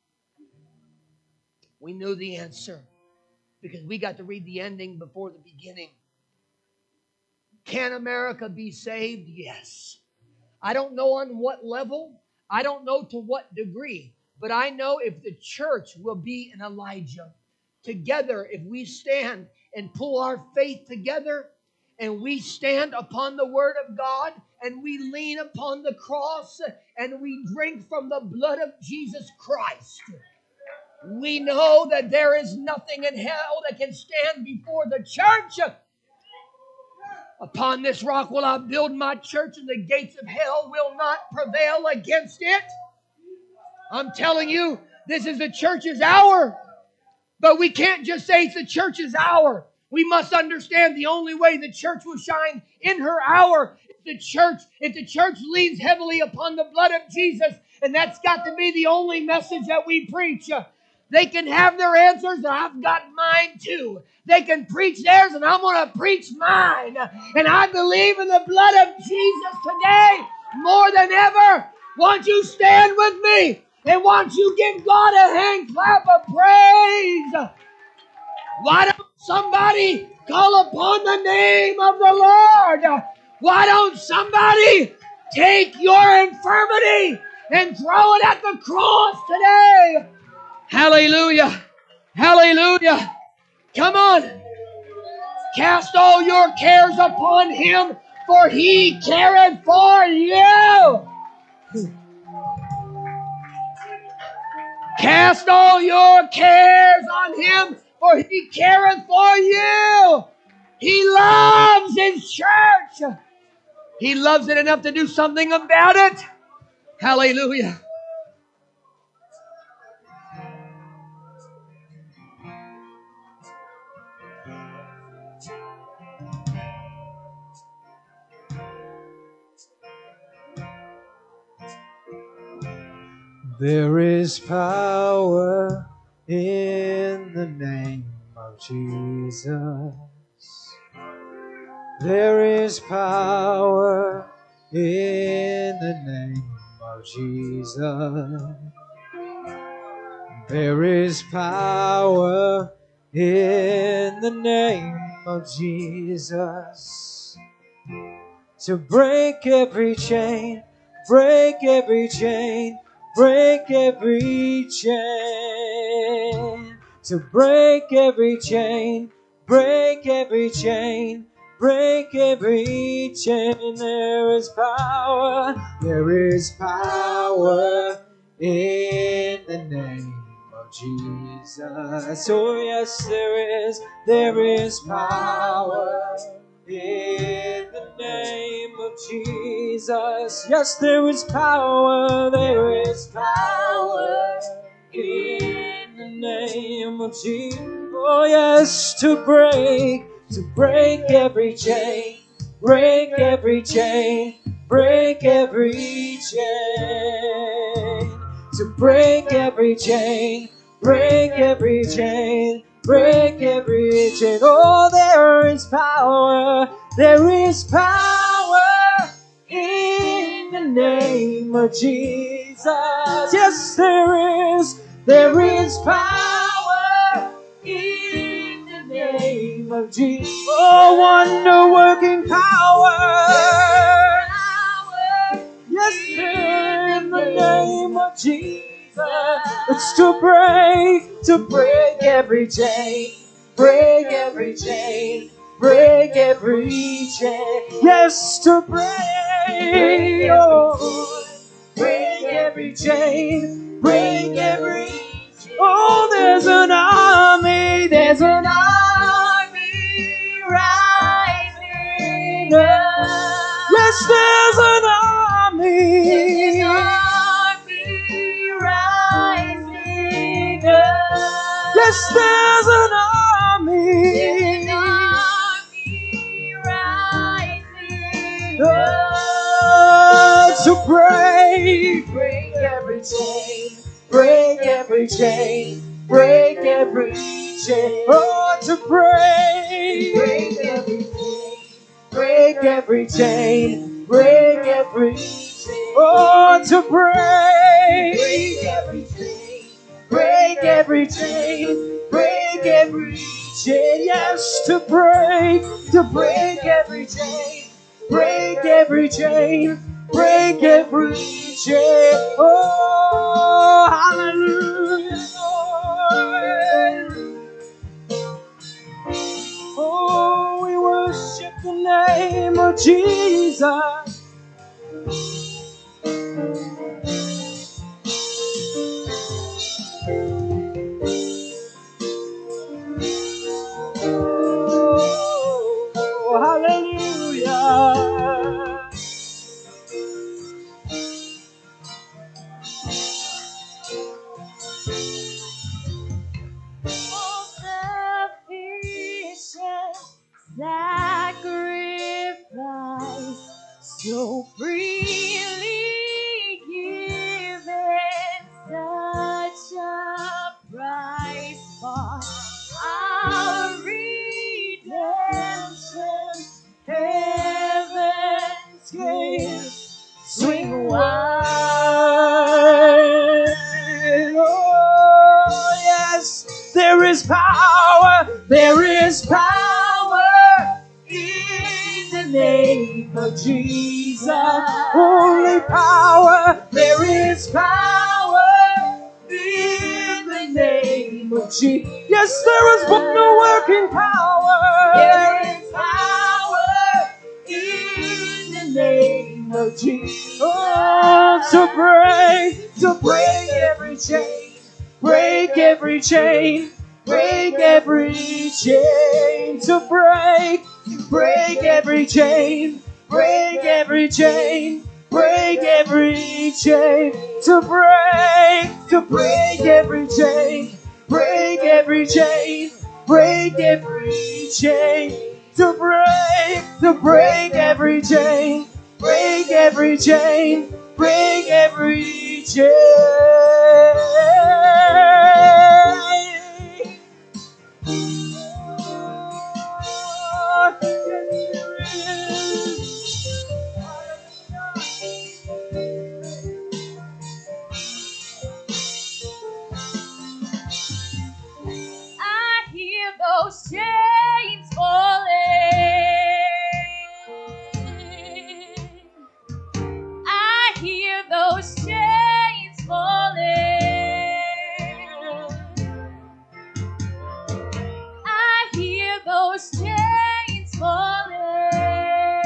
We knew the answer because we got to read the ending before the beginning. Can America be saved? Yes. I don't know on what level. I don't know to what degree. But I know if the church will be an Elijah. Together, if we stand and pull our faith together and we stand upon the Word of God and we lean upon the cross and we drink from the blood of Jesus Christ, we know that there is nothing in hell that can stand before the church. Upon this rock will I build my church, and the gates of hell will not prevail against it. I'm telling you, this is the church's hour. But we can't just say it's the church's hour. We must understand the only way the church will shine in her hour is if the church leans heavily upon the blood of Jesus. And that's got to be the only message that we preach. They can have their answers, and I've got mine too. They can preach theirs, and I'm going to preach mine. And I believe in the blood of Jesus today more than ever. Won't you stand with me? And won't you give God a hand clap of praise? Why don't somebody call upon the name of the Lord? Why don't somebody take your infirmity and throw it at the cross today? Hallelujah. Hallelujah. Come on. Cast all your cares upon Him, for He careth for you. Cast all your cares on Him, for He careth for you. He loves His church. He loves it enough to do something about it. Hallelujah. There is power in the name of Jesus. There is power in the name of Jesus. There is power in the name of Jesus to break every chain, break every chain, break every chain, to break every chain, break every chain, break every chain. There is power in the name of Jesus. Oh yes, there is power in the name of Jesus. Yes, there is power in the name of Jesus. Oh yes, to break every chain, break every chain, break every chain, to break every chain, break every chain, break every chain. Oh, there is power in the name of Jesus. Yes, there is power in the name of Jesus. Oh, wonder-working power. Yes, in the name of Jesus. It's to break every chain, break every chain, break every chain. Yes, to break, oh, break every chain, break every chain. Oh, there's an army rising up. Yes, there's an army rising up. Yes, there's an army rising up to break every chain, break every chain, break every chain. Oh, to break every chain, break every chain, break every chain. Oh, to break every chain, break every chain, break every chain. Yes, to break every chain, break every chain, break every chain. Oh, hallelujah, Lord. Oh, we worship the name of Jesus. Oh, hallelujah. Sufficient sacrifice, so freely given, such a price for our redemption. Heaven's gates swing wide. Oh, yes, there is power in the name of Jesus. Only power, there is power in the name of Jesus. Yes, there is wonder-working power. There is power in the name of Jesus. Oh, to break every chain, break every chain, break every chain, to break every chain, break every chain, break every chain, to break every chain, break every chain, break every chain, to break every chain, break every chain, break every chain. I hear those chains falling. I hear those chains falling. I hear those chains falling.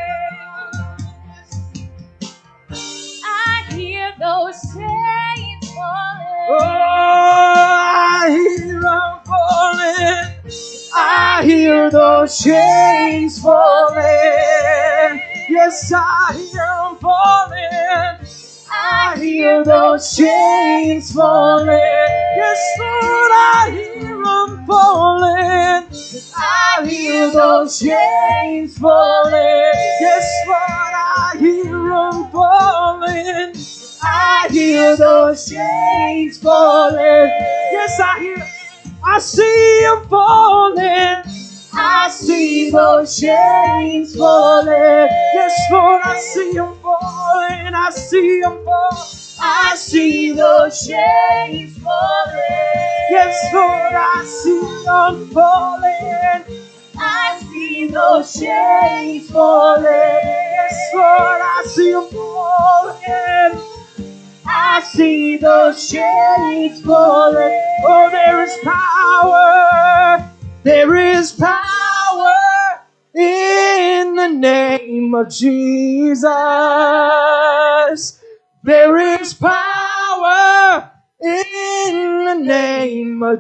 I hear those chains falling. I hear 'em falling. I hear those chains falling. Yes, I hear 'em falling. I hear those chains falling. Yes, Lord, I hear 'em falling. I hear those chains falling. Yes, Lord, I hear 'em falling. I hear those chains falling. Yes, I see 'em falling. I see those chains falling. Yes, Lord, I see 'em falling. I see 'em fall. I see those chains falling. Yes, Lord, I see 'em falling. I see those chains falling. Yes, Lord, I see 'em falling. I see those chains falling. Oh, there is power. There is power in the name of Jesus. There is power in the name of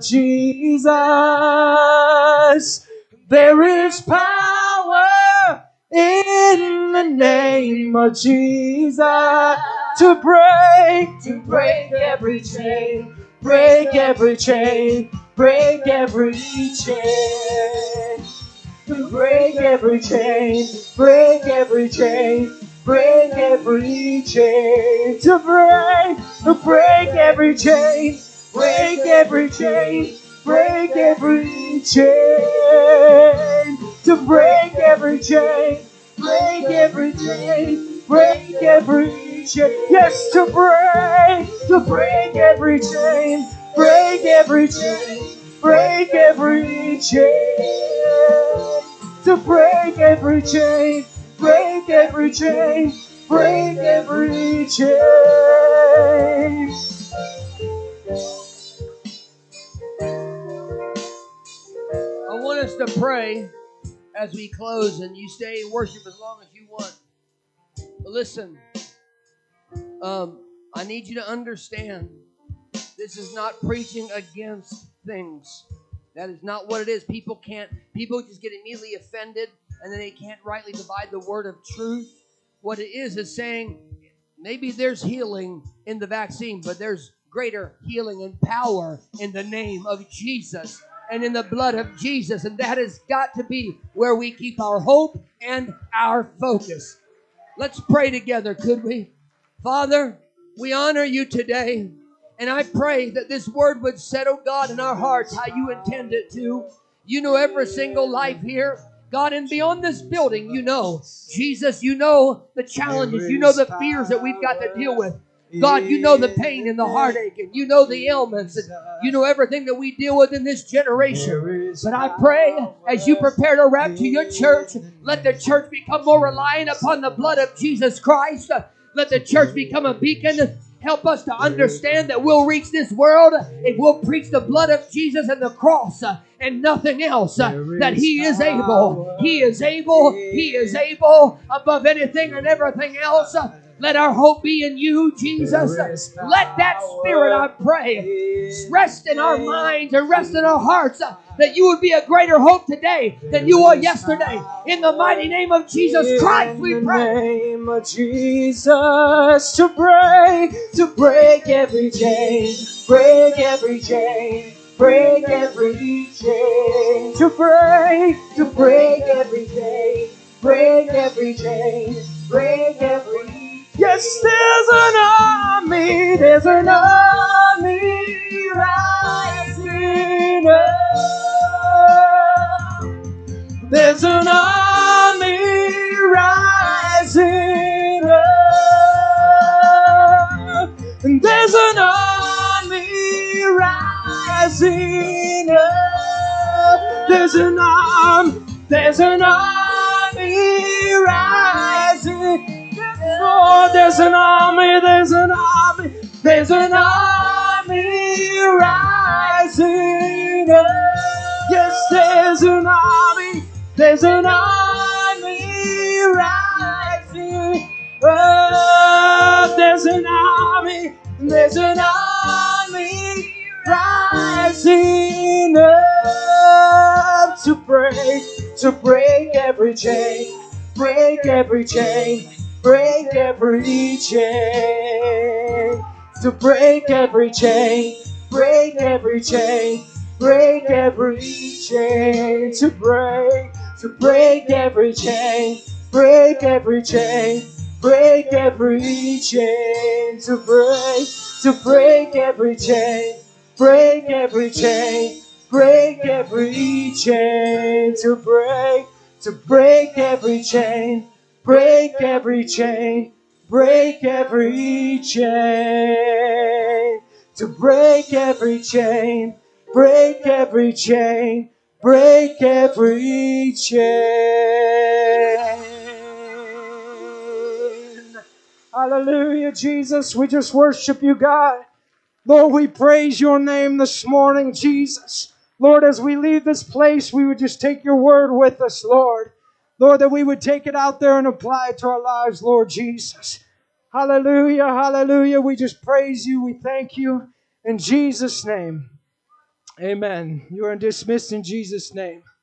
Jesus. There is power in the name of Jesus to break every chain, break every chain, break every chain, to break every chain, break every chain, break every chain, to break every chain, break every chain, break every chain, to break every chain, break every chain, break every chain. Yes, to break every chain, break every chain, break every chain, to break every chain, break every chain, break every chain. I want us to pray as we close, and you stay in worship as long as you want. But listen, I need you to understand, this is not preaching against things. That is not what it is. People just get immediately offended, and then they can't rightly divide the word of truth. What it is saying, maybe there's healing in the vaccine, but there's greater healing and power in the name of Jesus and in the blood of Jesus. And that has got to be where we keep our hope and our focus. Let's pray together, could we? Father, we honor you today. And I pray that this word would settle, God, in our hearts how you intend it to. You know every single life here. God, and beyond this building, you know. Jesus, you know the challenges. You know the fears that we've got to deal with. God, you know the pain and the heartache, and you know the ailments, and you know everything that we deal with in this generation. But I pray, as you prepare to rapture your church, let the church become more reliant upon the blood of Jesus Christ. Let the church become a beacon. Help us to understand that we'll reach this world if we'll preach the blood of Jesus and the cross and nothing else. That He is able. He is able. He is able above anything and everything else. Let our hope be in you, Jesus. Let that Spirit, I pray, rest in our minds and rest in our hearts, that you would be a greater hope today than you were yesterday. In the mighty name of Jesus Christ, we pray. In the name of Jesus, to break every chain, break every chain, break every chain, to break every chain, break every chain, break every chain. Yes, there's an army rising up. There's an army rising up. And there's an army rising up. There's an army rising. Oh, there's an army rising up. Yes, there's an army rising up. There's an army rising up to break every chain, break every chain, break every chain, to break every chain, break every chain, break every chain, to break every chain, break every chain, break every chain, to break every chain, break every chain, break every chain, to break every chain, break every chain, break every chain, to break every chain, break every chain, break every chain. Hallelujah, Jesus. We just worship you, God. Lord, we praise your name this morning, Jesus. Lord, as we leave this place, we would just take your word with us, Lord. Lord, that we would take it out there and apply it to our lives, Lord Jesus. Hallelujah, hallelujah. We just praise you. We thank you. In Jesus' name, amen. You are dismissed in Jesus' name.